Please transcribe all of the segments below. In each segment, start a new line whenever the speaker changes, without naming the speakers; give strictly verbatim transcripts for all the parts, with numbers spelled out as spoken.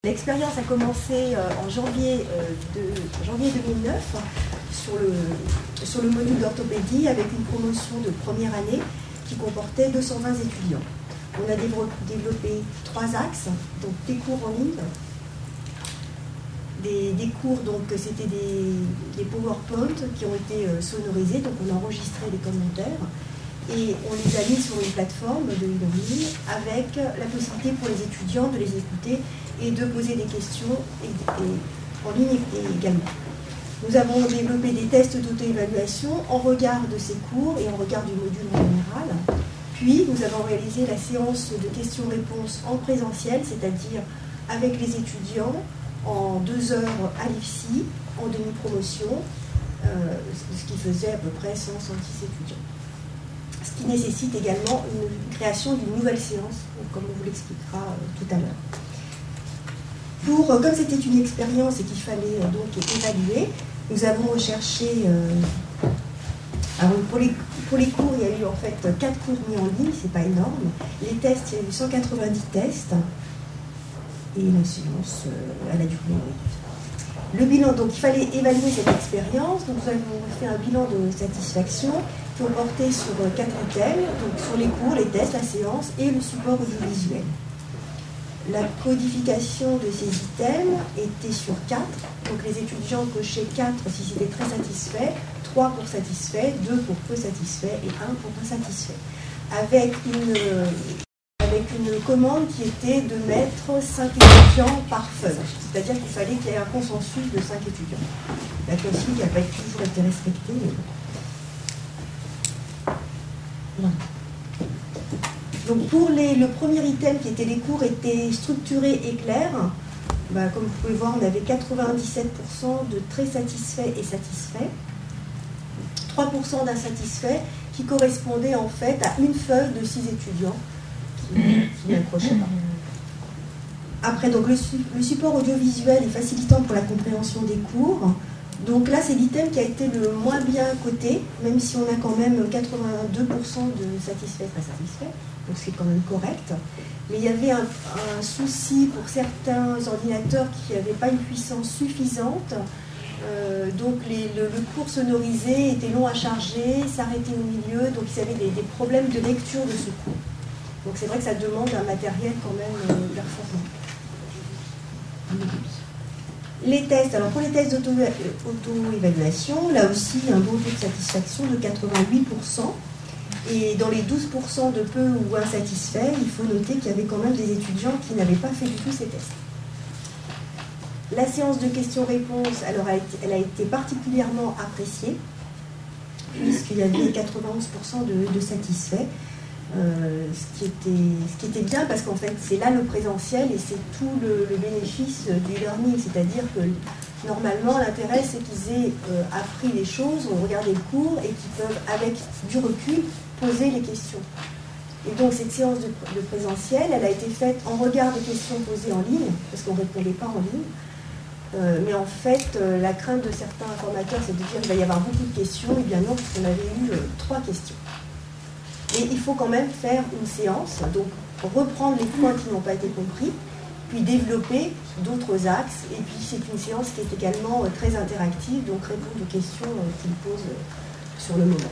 L'expérience a commencé en janvier, de, janvier deux mille neuf sur le, sur le module d'orthopédie avec une promotion de première année qui comportait deux cent vingt étudiants. On a développé trois axes, donc des cours en ligne, des, des cours, donc c'était des, des PowerPoint qui ont été sonorisés, donc on a enregistré les commentaires et on les a mis sur une plateforme de e-learning avec la possibilité pour les étudiants de les écouter et de poser des questions et, et, en ligne également. Nous avons développé des tests d'auto-évaluation en regard de ces cours et en regard du module en général. Puis, nous avons réalisé la séance de questions-réponses en présentiel, c'est-à-dire avec les étudiants en deux heures à l'I F S I, en demi-promotion, euh, ce qui faisait à peu près cent à cent dix étudiants. Ce qui nécessite également une création d'une nouvelle séance, comme on vous l'expliquera euh, tout à l'heure. Pour, comme c'était une expérience et qu'il fallait euh, donc évaluer, nous avons recherché, euh, alors pour les, pour les cours, il y a eu en fait quatre cours mis en ligne, c'est pas énorme. Les tests, il y a eu cent quatre-vingt-dix tests, et la séance, euh, elle a duré une minute. Le bilan, donc il fallait évaluer cette expérience, donc nous avons fait un bilan de satisfaction qui ont porté sur quatre items, donc sur les cours, les tests, la séance et le support audiovisuel. La codification de ces items était sur quatre, donc les étudiants cochaient quatre si c'était très satisfait, trois pour satisfait, deux pour peu satisfait et un pour insatisfait. Avec une, avec une commande qui était de mettre cinq étudiants par feuille, c'est-à-dire qu'il fallait qu'il y ait un consensus de cinq étudiants. La consigne n'a pas toujours été respectée. Mais... Voilà. Donc pour les, le premier item qui était les cours était structuré et clair. Bah, comme vous pouvez voir, on avait quatre-vingt-dix-sept pour cent de très satisfaits et satisfaits, trois pour cent d'insatisfaits qui correspondaient en fait à une feuille de six étudiants qui, qui n'accrochaient pas. Après, donc, le, le support audiovisuel est facilitant pour la compréhension des cours. Donc là, c'est l'item qui a été le moins bien coté, même si on a quand même quatre-vingt-deux pour cent de satisfaits, très satisfaits, donc c'est quand même correct. Mais il y avait un, un souci pour certains ordinateurs qui n'avaient pas une puissance suffisante. Euh, donc les, le, le cours sonorisé était long à charger, s'arrêtait au milieu, donc ils avaient des, des problèmes de lecture de ce cours. Donc c'est vrai que ça demande un matériel quand même euh, performant. Les tests, alors pour les tests d'auto-évaluation, là aussi un bon taux de satisfaction de quatre-vingt-huit pour cent. Et dans les douze pour cent de peu ou insatisfaits, il faut noter qu'il y avait quand même des étudiants qui n'avaient pas fait du tout ces tests. La séance de questions-réponses, alors elle a été particulièrement appréciée, puisqu'il y avait quatre-vingt-onze pour cent de, de satisfaits. Euh, ce, qui était, ce qui était bien parce qu'en fait c'est là le présentiel et c'est tout le, le bénéfice du e-learning, c'est-à-dire que normalement l'intérêt c'est qu'ils aient euh, appris les choses, ont regardé le cours et qu'ils peuvent avec du recul poser les questions. Et donc cette séance de, de présentiel, elle a été faite en regard des questions posées en ligne, parce qu'on ne répondait pas en ligne. Euh, mais en fait, euh, la crainte de certains informateurs, c'est de dire qu'il va y avoir beaucoup de questions. Et bien non, puisqu'on avait eu euh, trois questions. Et il faut quand même faire une séance, donc reprendre les points qui n'ont pas été compris, puis développer d'autres axes. Et puis c'est une séance qui est également euh, très interactive, donc répondre aux questions euh, qu'ils posent euh, sur le moment.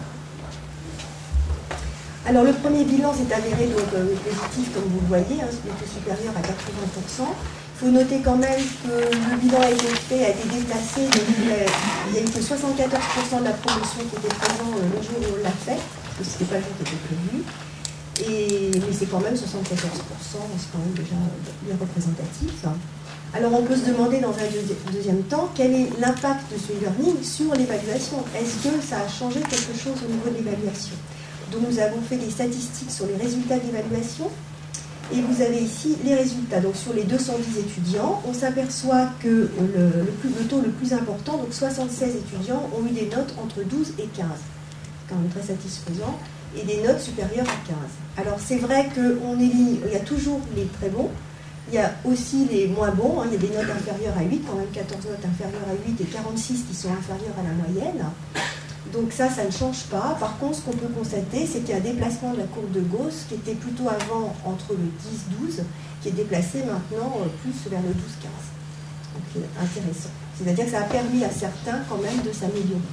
Alors le premier bilan s'est avéré donc euh, positif, comme vous le voyez, hein, c'était supérieur à quatre-vingts pour cent. Il faut noter quand même que le bilan a été fait, a été déplacé, donc il n'y a eu que soixante-quatorze pour cent de la promotion qui était présent euh, le jour où on l'a fait, parce que ce n'était pas le jour qui était prévu. Et, mais c'est quand même soixante-quatorze pour cent, c'est quand même déjà bien représentatif. Alors on peut se demander dans un deuxi- deuxième temps, quel est l'impact de ce e-learning sur l'évaluation? Est-ce que ça a changé quelque chose au niveau de l'évaluation? Donc nous avons fait des statistiques sur les résultats d'évaluation et vous avez ici les résultats. Donc sur les deux cent dix étudiants, on s'aperçoit que le, le, plus, le taux le plus important, donc soixante-seize étudiants, ont eu des notes entre douze et quinze. C'est quand même très satisfaisant. Et des notes supérieures à quinze. Alors c'est vrai qu'on élit, il y a toujours les très bons, il y a aussi les moins bons, hein, il y a des notes inférieures à huit, quand même quatorze notes inférieures à huit et quarante-six qui sont inférieures à la moyenne. Donc ça, ça ne change pas. Par contre, ce qu'on peut constater, c'est qu'il y a un déplacement de la courbe de Gauss qui était plutôt avant entre le dix douze, qui est déplacé maintenant plus vers le douze quinze. Donc c'est intéressant. C'est-à-dire que ça a permis à certains quand même de s'améliorer.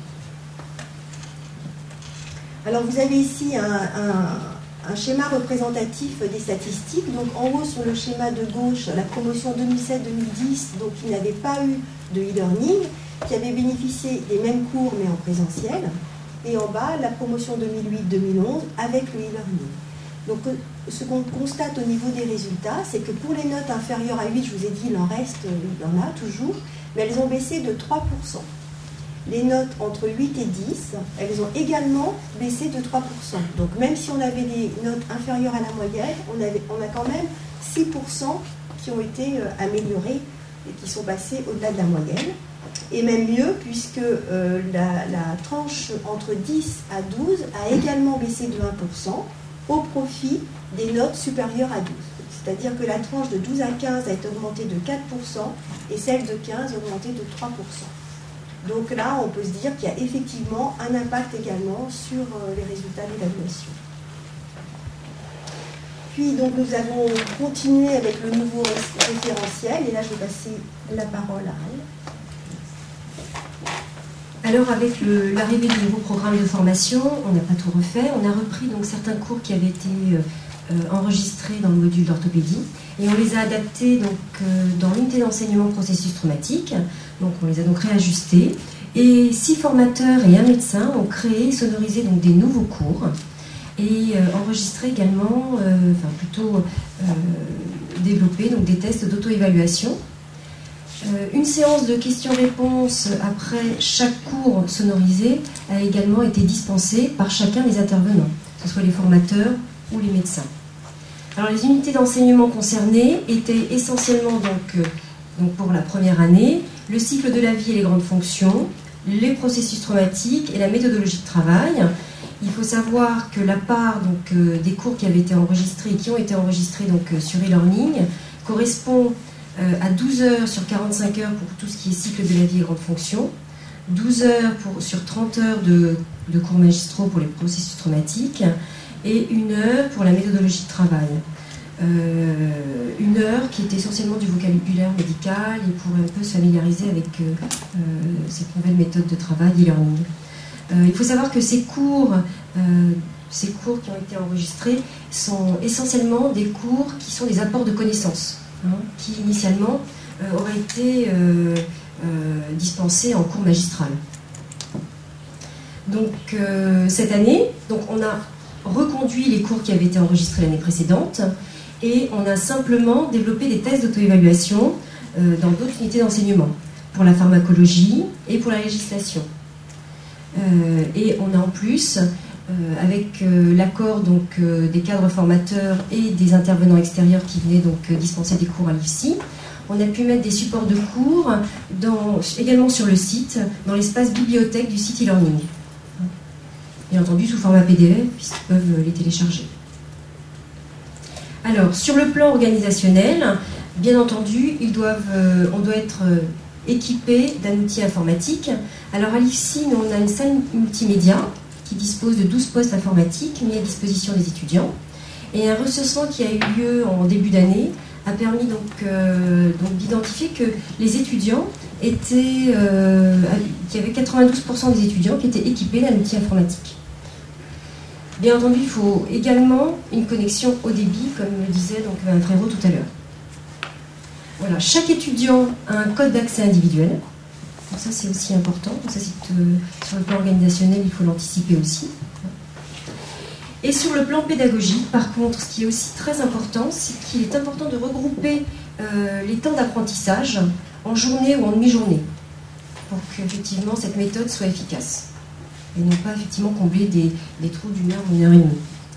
Alors vous avez ici un, un, un schéma représentatif des statistiques. Donc en haut sur le schéma de gauche, la promotion deux mille sept deux mille dix, donc qui n'avait pas eu de e-learning, qui avait bénéficié des mêmes cours mais en présentiel. Et en bas, la promotion deux mille huit deux mille onze avec le e-learning. Donc ce qu'on constate au niveau des résultats, c'est que pour les notes inférieures à huit, je vous ai dit, il en reste, il y en a toujours, mais elles ont baissé de trois pour cent. Les notes entre huit et dix, elles ont également baissé de trois pour cent. Donc même si on avait des notes inférieures à la moyenne, on, avait, on a quand même six pour cent qui ont été améliorées et qui sont passées au-delà de la moyenne. Et même mieux, puisque euh, la, la tranche entre dix à douze a également baissé de un pour cent au profit des notes supérieures à douze. C'est-à-dire que la tranche de douze à quinze a été augmentée de quatre pour cent et celle de quinze augmentée de trois pour cent. Donc là, on peut se dire qu'il y a effectivement un impact également sur euh, les résultats d'évaluation. Puis donc nous avons continué avec le nouveau référentiel, et là je vais passer la parole à elle.
Alors avec l'arrivée du nouveau programme de formation, on n'a pas tout refait, on a repris donc certains cours qui avaient été euh, enregistrés dans le module d'orthopédie et on les a adaptés donc, euh, dans l'unité d'enseignement processus traumatique, donc on les a donc réajustés et six formateurs et un médecin ont créé et sonorisé donc des nouveaux cours et euh, enregistré également, euh, enfin plutôt euh, développé donc des tests d'auto-évaluation. Euh, une séance de questions-réponses après chaque cours sonorisé a également été dispensée par chacun des intervenants, que ce soit les formateurs ou les médecins. Alors les unités d'enseignement concernées étaient essentiellement donc, euh, donc pour la première année, le cycle de la vie et les grandes fonctions, les processus traumatiques et la méthodologie de travail. Il faut savoir que la part donc, euh, des cours qui avaient été enregistrés et qui ont été enregistrés donc, euh, sur e-learning correspond euh, à douze heures sur quarante-cinq heures pour tout ce qui est cycle de la vie et grandes fonctions, douze heures pour, sur trente heures de, de cours magistraux pour les processus traumatiques et une heure pour la méthodologie de travail. Euh, une heure qui est essentiellement du vocabulaire médical et pour un peu se familiariser avec euh, euh, cette nouvelle méthode de travail e-learning. Euh, il faut savoir que ces cours, euh, ces cours qui ont été enregistrés sont essentiellement des cours qui sont des apports de connaissances, hein, qui initialement euh, auraient été euh, euh, dispensés en cours magistral. Donc euh, cette année, donc, on a reconduit les cours qui avaient été enregistrés l'année précédente et on a simplement développé des tests d'auto-évaluation euh, dans d'autres unités d'enseignement, pour la pharmacologie et pour la législation. Euh, et on a en plus, euh, avec euh, l'accord donc, euh, des cadres formateurs et des intervenants extérieurs qui venaient donc, euh, dispenser des cours à l'I F S I, on a pu mettre des supports de cours dans, également sur le site, dans l'espace bibliothèque du site e-learning. Bien entendu sous format P D F, puisqu'ils peuvent les télécharger. Alors, sur le plan organisationnel, bien entendu, ils doivent, euh, on doit être euh, équipé d'un outil informatique. Alors, à l'I F S I, nous, on a une salle multimédia qui dispose de douze postes informatiques mis à disposition des étudiants. Et un recensement qui a eu lieu en début d'année a permis donc, euh, donc d'identifier que les étudiants étaient, euh, qu'il y avait quatre-vingt-douze pour cent des étudiants qui étaient équipés d'un outil informatique. Bien entendu, il faut également une connexion haut débit, comme le disait donc un frérot tout à l'heure. Voilà, chaque étudiant a un code d'accès individuel. Donc ça, c'est aussi important. Donc ça, c'est, euh, sur le plan organisationnel, il faut l'anticiper aussi. Et sur le plan pédagogique, par contre, ce qui est aussi très important, c'est qu'il est important de regrouper euh, les temps d'apprentissage en journée ou en demi-journée, pour qu'effectivement cette méthode soit efficace. Et non pas effectivement combler des, des trous d'une heure ou une heure et demie.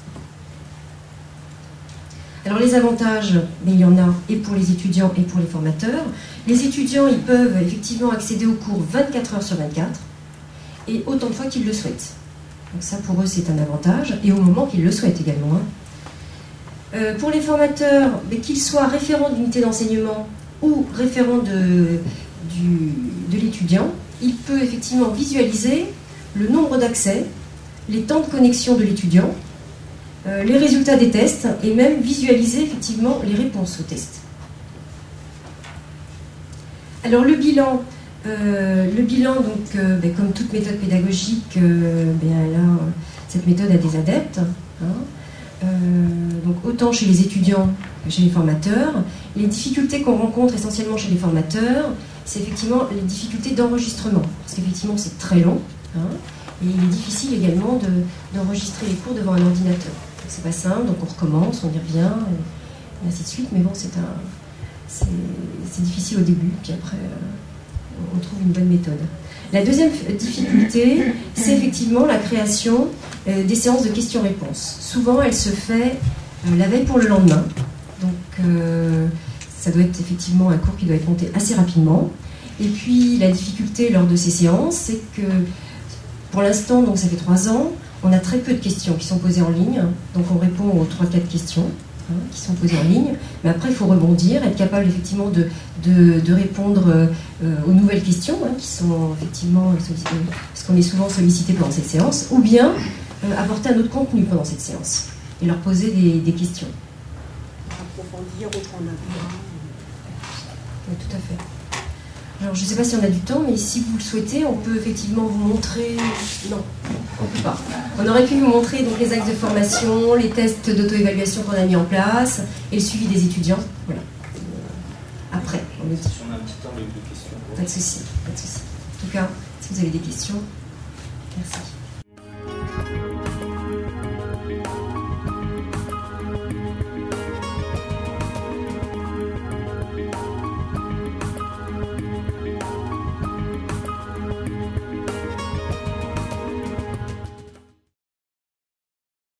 Alors les avantages, mais il y en a et pour les étudiants et pour les formateurs. Les étudiants, ils peuvent effectivement accéder aux cours vingt-quatre heures sur vingt-quatre et autant de fois qu'ils le souhaitent. Donc ça pour eux c'est un avantage et au moment qu'ils le souhaitent également. Hein. Euh, pour les formateurs, qu'ils soient référents d'unité d'enseignement ou référents de, du, de l'étudiant, il peut effectivement visualiser le nombre d'accès, les temps de connexion de l'étudiant, euh, les résultats des tests et même visualiser effectivement les réponses aux tests. Alors le bilan, euh, le bilan donc, euh, ben, comme toute méthode pédagogique, euh, ben, là, cette méthode a des adeptes. Hein. Euh, donc autant chez les étudiants que chez les formateurs. Les difficultés qu'on rencontre essentiellement chez les formateurs, c'est effectivement les difficultés d'enregistrement, parce qu'effectivement c'est très long, hein, et il est difficile également de, d'enregistrer les cours devant un ordinateur. C'est pas simple, donc on recommence, on y revient, et, et ainsi de suite, mais bon, c'est un, c'est, c'est difficile au début, puis après euh, on trouve une bonne méthode. La deuxième difficulté, c'est effectivement la création euh, des séances de questions-réponses. Souvent, elle se fait euh, la veille pour le lendemain, donc euh, ça doit être effectivement un cours qui doit être monté assez rapidement. Et puis la difficulté lors de ces séances, c'est que pour l'instant, donc ça fait trois ans, on a très peu de questions qui sont posées en ligne, donc on répond aux trois quatre questions hein, qui sont posées en ligne, mais après il faut rebondir, être capable effectivement de, de, de répondre euh, aux nouvelles questions hein, qui sont effectivement sollicitées, parce qu'on est souvent sollicité pendant cette séance, ou bien euh, apporter un autre contenu pendant cette séance et leur poser des, des questions.
Approfondir, autre en avant.
Oui, tout à fait. Alors, je ne sais pas si on a du temps, mais si vous le souhaitez, on peut effectivement vous montrer... Non, on ne peut pas. On aurait pu vous montrer donc, les axes de formation, les tests d'auto-évaluation qu'on a mis en place, et le suivi des étudiants. Voilà. Après, on le dit.
Si on a un petit temps de questions.
Pas de souci, pas de souci. En tout cas, si vous avez des questions, merci.